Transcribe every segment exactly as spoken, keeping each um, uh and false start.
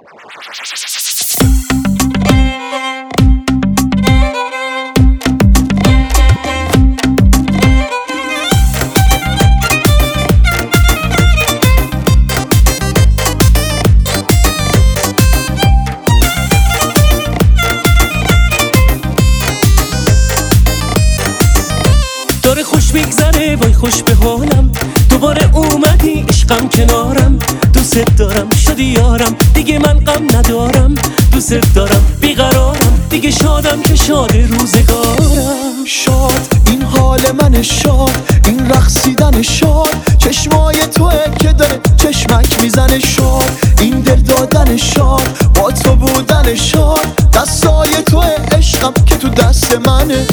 داره خوش میگذره وای خوش به حالم، دوباره اومدی عشقم کنارم، دوست دارم شدی یارم دیگه من غم ندارم، دوست دارم بیقرارم دیگه شادم که شاد روزگارم. شاد این حال من شاد، این رقصیدن شاد، چشمای توه که داره چشمک میزنه شاد، این دل دادن شاد، با تو بودن شاد، دستای توه عشقم که تو دست منه.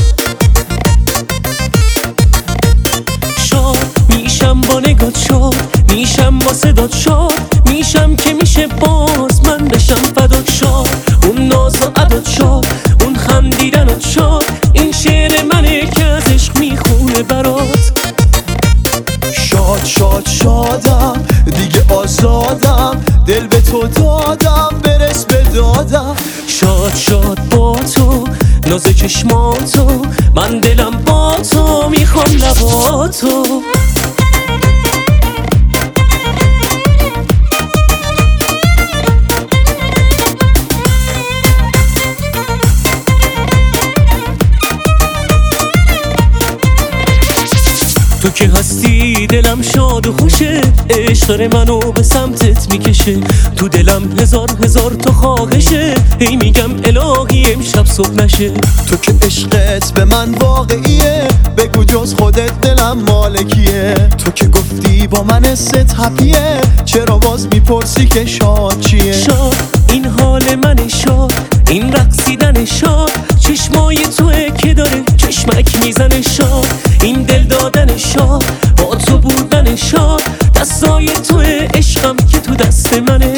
میشم با نگات شاد، میشم با صدات شاد، میشم که میشه باز من بشم فدات شاد، اون ناز و عدات شاد، اون خندیدنات شاد، این شعر منه که از عشق میخونه برات. شاد شاد شادم دیگه آزادم، دل به تو دادم برس به دادم. شاد شاد با تو ناز چشماتو، من دلم با تو میخوام لباتو. تو که هستی دلم شاد و خوشه، عشق داره منو به سمتت میکشه، تو دلم هزار هزار تو خواهشه، هی میگم الهی امشب صبح نشه. تو که عشقت به من واقعیه، بگو جز خودت دلم مالکیه. تو که گفتی با من ست هپیه، چرا باز میپرسی که شاد چیه؟ شاد این حال من شاد، این رقصیدن شاد، چشمای توه که داره چشمک میزنه شاد، این دل دادن شاد، با تو بودن شاد، دستای توه عشقم که تو دست منه.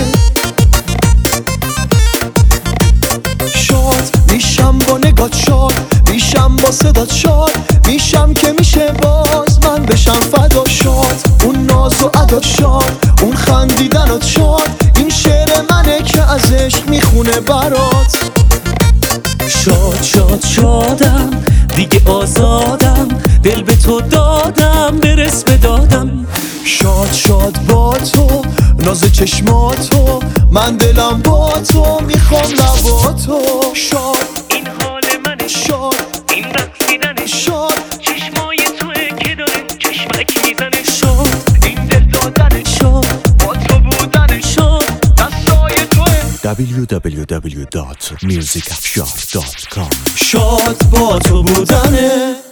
شاد میشم با نگات شاد، میشم با صدات شاد، میشم که میشه باز من بشم فدا شاد، اون ناز و عدات شاد، اون خندیدنات شاد، این شعر منه که از عشق میخونه برات. شاد شاد شادم دیگه آزادم، دل به تو دادم برس به دادم. شاد شاد با تو ناز چشماتو، من دلم با تو میخوام لباتو. شاد این حال من شاد، این رقصیدن شاد، چشمای توه که داره چشمک میزنه شاد، این دل دادن شاد، با تو بودن شاد، دستای توه. دبلیو دبلیو دبلیو دات میوزیک افشار دات کام. شاد با تو بودنه.